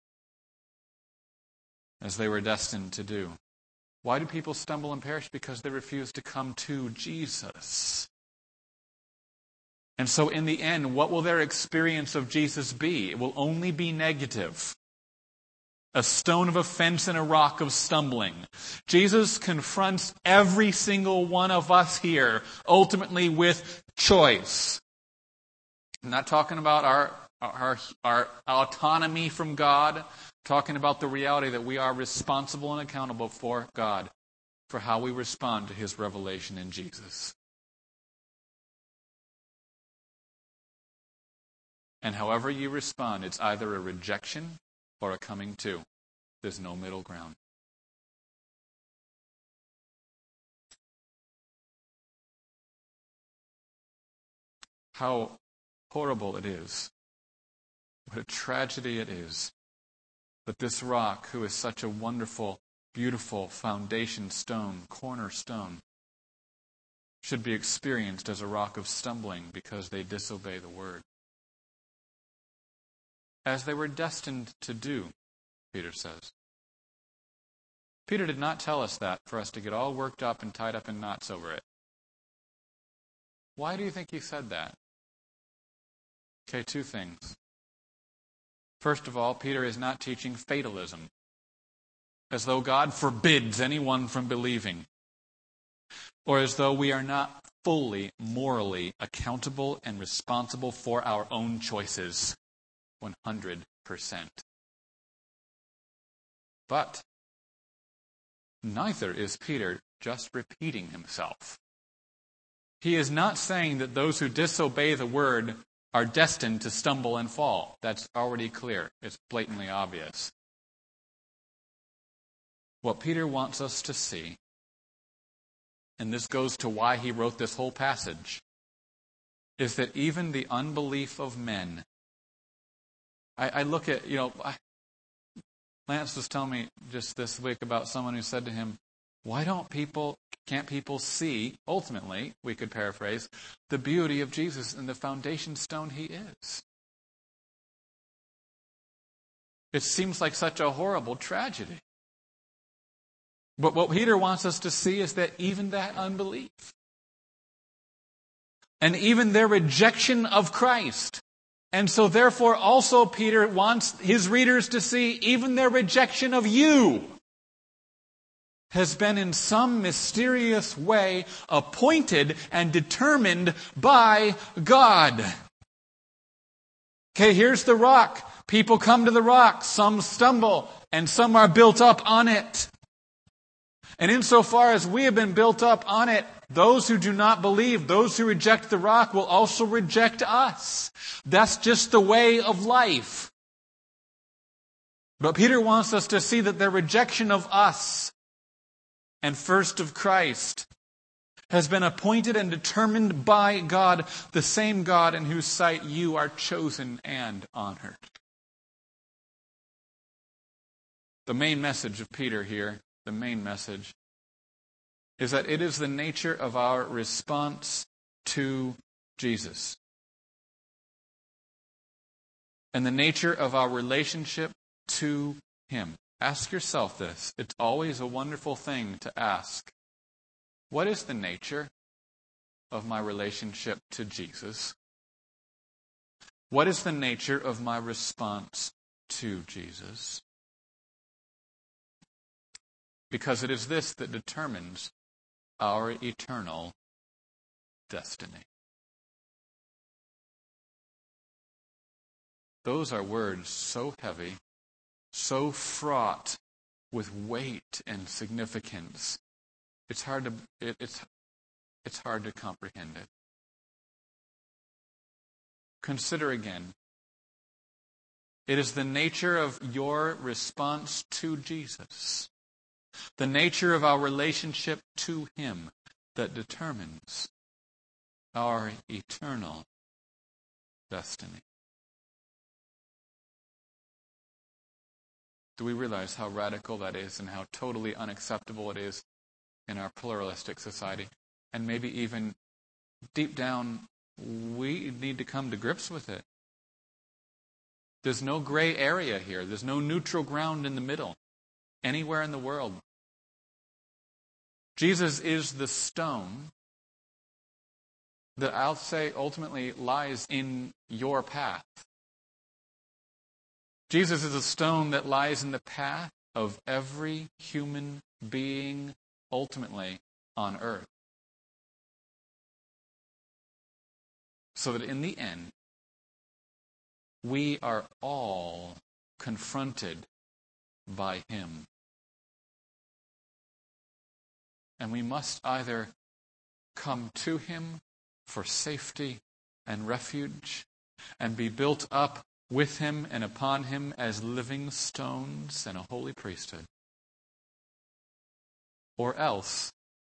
as they were destined to do. Why do people stumble and perish? Because they refuse to come to Jesus. And so in the end, what will their experience of Jesus be? It will only be negative. A stone of offense and a rock of stumbling. Jesus confronts every single one of us here, ultimately with choice. I'm not talking about our, our, our autonomy from God. I'm talking about the reality that we are responsible and accountable for God, for how we respond to his revelation in Jesus. And however you respond, it's either a rejection or a coming to. There's no middle ground. How horrible it is. What a tragedy it is that this rock, who is such a wonderful, beautiful foundation stone, cornerstone, should be experienced as a rock of stumbling because they disobey the word. As they were destined to do, Peter says. Peter did not tell us that for us to get all worked up and tied up in knots over it. Why do you think he said that? Okay, two things. First of all, Peter is not teaching fatalism, as though God forbids anyone from believing, or as though we are not fully, morally accountable and responsible for our own choices. one hundred percent. But neither is Peter just repeating himself. He is not saying that those who disobey the word are destined to stumble and fall. That's already clear. It's blatantly obvious. What Peter wants us to see, and this goes to why he wrote this whole passage, is that even the unbelief of men, I, I look at, you know, I, Lance was telling me just this week about someone who said to him, why don't people, can't people see, ultimately, we could paraphrase, the beauty of Jesus and the foundation stone he is? It seems like such a horrible tragedy. But what Peter wants us to see is that even that unbelief, and even their rejection of Christ, and so therefore also Peter wants his readers to see even their rejection of you, has been in some mysterious way appointed and determined by God. Okay, here's the rock. People come to the rock. Some stumble, and some are built up on it. And insofar as we have been built up on it, those who do not believe, those who reject the rock, will also reject us. That's just the way of life. But Peter wants us to see that their rejection of us, and first of Christ, has been appointed and determined by God, the same God in whose sight you are chosen and honored. The main message of Peter here, the main message, is that it is the nature of our response to Jesus, and the nature of our relationship to Him. Ask yourself this. It's always a wonderful thing to ask. What is the nature of my relationship to Jesus? What is the nature of my response to Jesus? Because it is this that determines our eternal destiny. Those are words so heavy, so fraught with weight and significance. It's hard to it, it's it's hard to comprehend it. Consider again. It is the nature of your response to Jesus, the nature of our relationship to Him, that determines our eternal destiny. Do we realize how radical that is and how totally unacceptable it is in our pluralistic society? And maybe even deep down, we need to come to grips with it. There's no gray area here. There's no neutral ground in the middle, anywhere in the world. Jesus is the stone that I'll say ultimately lies in your path. Jesus is a stone that lies in the path of every human being ultimately on earth. So that in the end, we are all confronted by Him. And we must either come to Him for safety and refuge and be built up with Him and upon Him as living stones and a holy priesthood, or else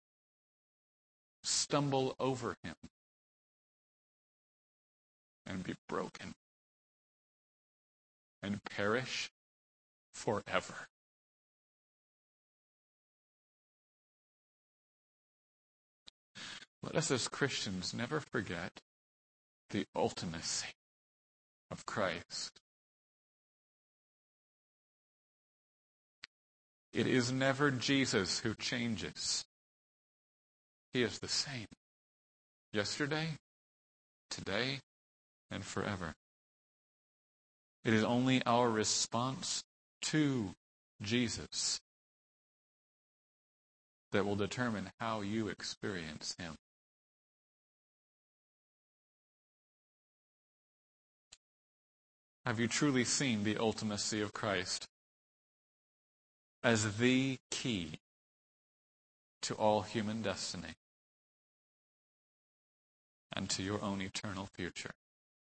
stumble over Him and be broken and perish forever. Let us as Christians never forget the ultimacy of Christ. It is never Jesus who changes. He is the same. Yesterday, today, and forever. It is only our response to Jesus that will determine how you experience Him. Have you truly seen the ultimacy of Christ as the key to all human destiny and to your own eternal future?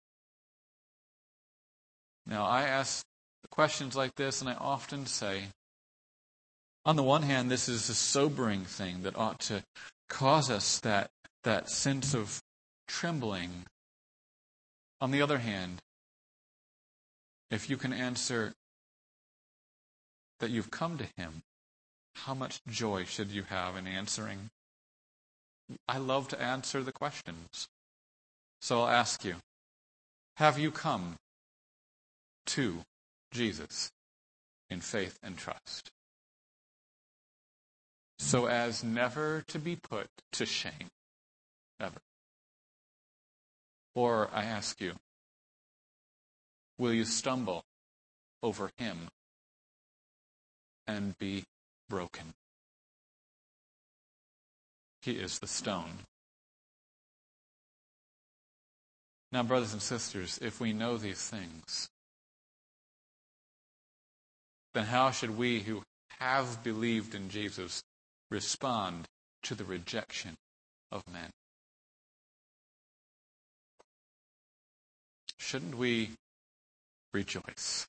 Now, I ask questions like this, and I often say, on the one hand, this is a sobering thing that ought to cause us that, that sense of trembling. On the other hand, if you can answer that you've come to Him, how much joy should you have in answering? I love to answer the questions. So I'll ask you, have you come to Jesus in faith and trust, so as never to be put to shame, ever? Or I ask you, will you stumble over Him and be broken? He is the stone. Now, brothers and sisters, if we know these things, then how should we who have believed in Jesus respond to the rejection of men? Shouldn't we rejoice?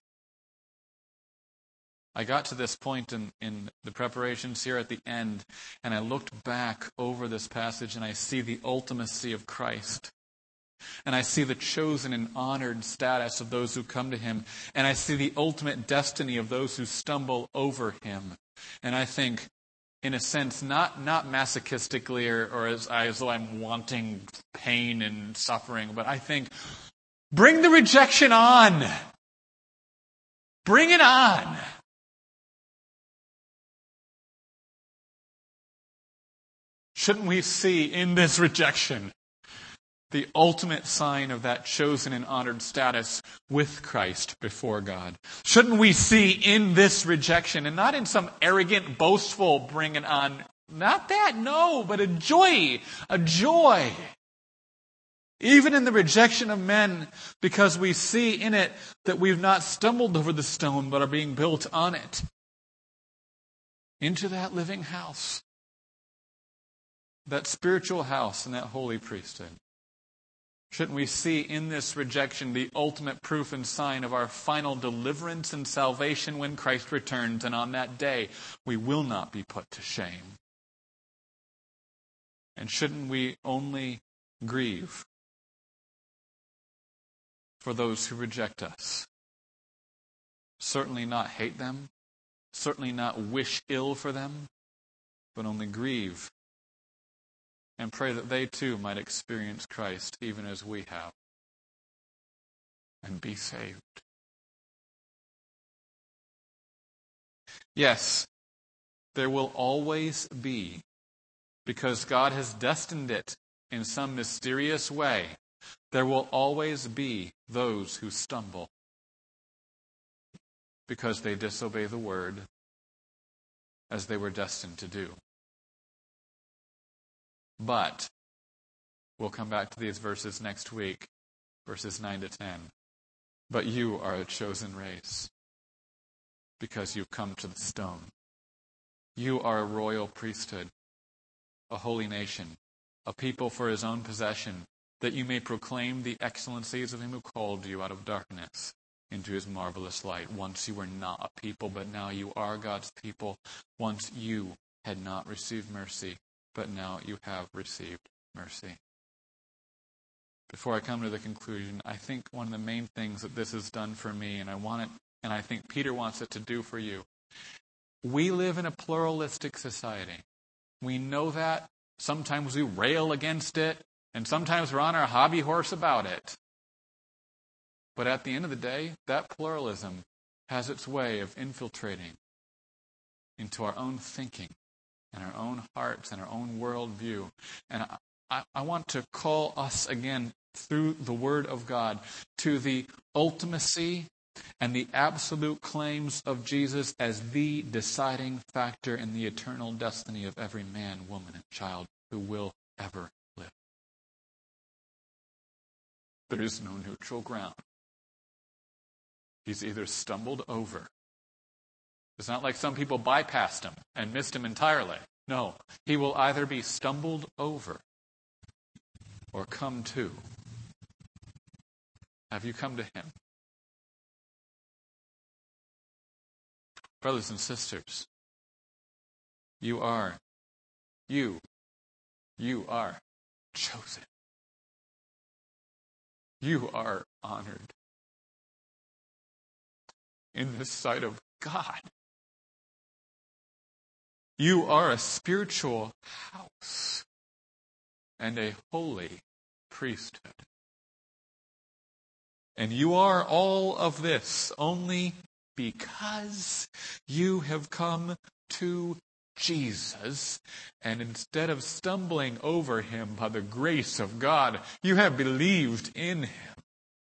I got to this point in, in the preparations here at the end, and I looked back over this passage, and I see the ultimacy of Christ. And I see the chosen and honored status of those who come to Him. And I see the ultimate destiny of those who stumble over Him. And I think, in a sense, not, not masochistically or, or as, as though I'm wanting pain and suffering, but I think, bring the rejection on. Bring it on. Shouldn't we see in this rejection the ultimate sign of that chosen and honored status with Christ before God? Shouldn't we see in this rejection, and not in some arrogant, boastful bring it on, not that, no, but a joy, a joy. Even in the rejection of men, because we see in it that we've not stumbled over the stone, but are being built on it into that living house, that spiritual house and that holy priesthood. Shouldn't we see in this rejection the ultimate proof and sign of our final deliverance and salvation when Christ returns, and on that day we will not be put to shame? And shouldn't we only grieve for those who reject us? Certainly not hate them, certainly not wish ill for them, but only grieve and pray that they too might experience Christ even as we have and be saved. Yes, there will always be, because God has destined it in some mysterious way, there will always be those who stumble because they disobey the word as they were destined to do. But we'll come back to these verses next week, verses nine to ten. But you are a chosen race because you've come to the stone. You are a royal priesthood, a holy nation, a people for His own possession, that you may proclaim the excellencies of Him who called you out of darkness into His marvelous light. Once you were not a people, but now you are God's people. Once you had not received mercy, but now you have received mercy. Before I come to the conclusion, I think one of the main things that this has done for me, and I want it, and I think Peter wants it to do for you. We live in a pluralistic society. We know that. Sometimes we rail against it, and sometimes we're on our hobby horse about it. But at the end of the day, that pluralism has its way of infiltrating into our own thinking and our own hearts and our own worldview. And I, I, I want to call us again through the Word of God to the ultimacy and the absolute claims of Jesus as the deciding factor in the eternal destiny of every man, woman, and child who will ever live. There is no neutral ground. He's either stumbled over. It's not like some people bypassed him and missed him entirely. No, he will either be stumbled over or come to. Have you come to him? Brothers and sisters, you are, you, you are chosen. You are honored in the sight of God. You are a spiritual house and a holy priesthood. And you are all of this only because you have come to Jesus, and instead of stumbling over him by the grace of God, you have believed in him.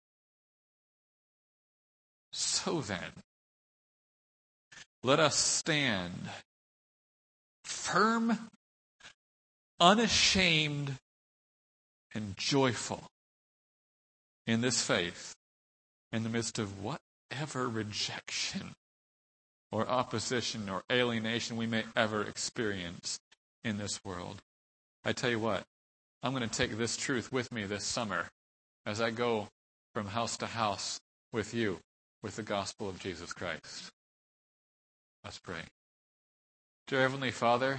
So then, let us stand firm, unashamed, and joyful in this faith in the midst of whatever rejection or opposition or alienation we may ever experience in this world. I tell you what, I'm going to take this truth with me this summer as I go from house to house with you with the gospel of Jesus Christ. Let's pray. Dear Heavenly Father,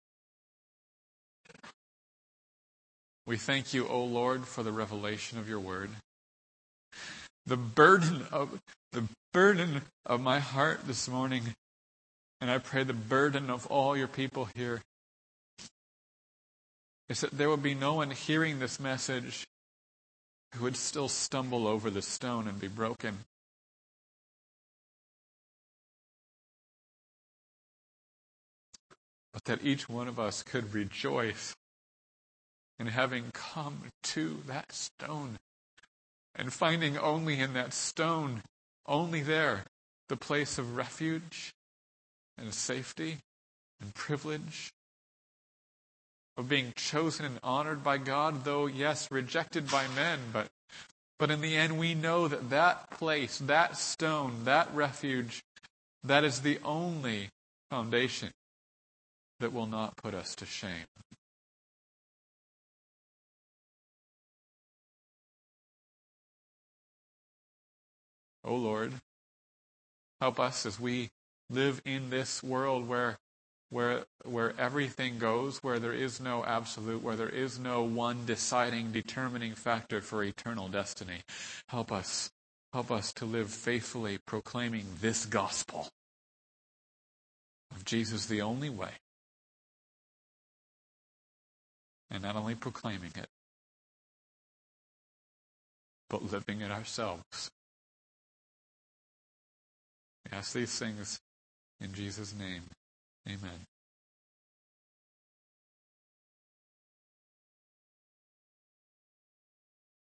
we thank you, O Lord, for the revelation of your word. The burden of the burden of my heart this morning, and I pray the burden of all your people here, is that there will be no one hearing this message who would still stumble over the stone and be broken. But that each one of us could rejoice in having come to that stone and finding only in that stone, only there, the place of refuge and safety and privilege, of being chosen and honored by God, though, yes, rejected by men, but, but in the end we know that that place, that stone, that refuge, that is the only foundation that will not put us to shame. O Lord, help us as we live in this world where, where, where everything goes, where there is no absolute, where there is no one deciding, determining factor for eternal destiny. Help us, help us to live faithfully proclaiming this gospel of Jesus the only way. And not only proclaiming it, but living it ourselves. We ask these things in Jesus' name. Amen.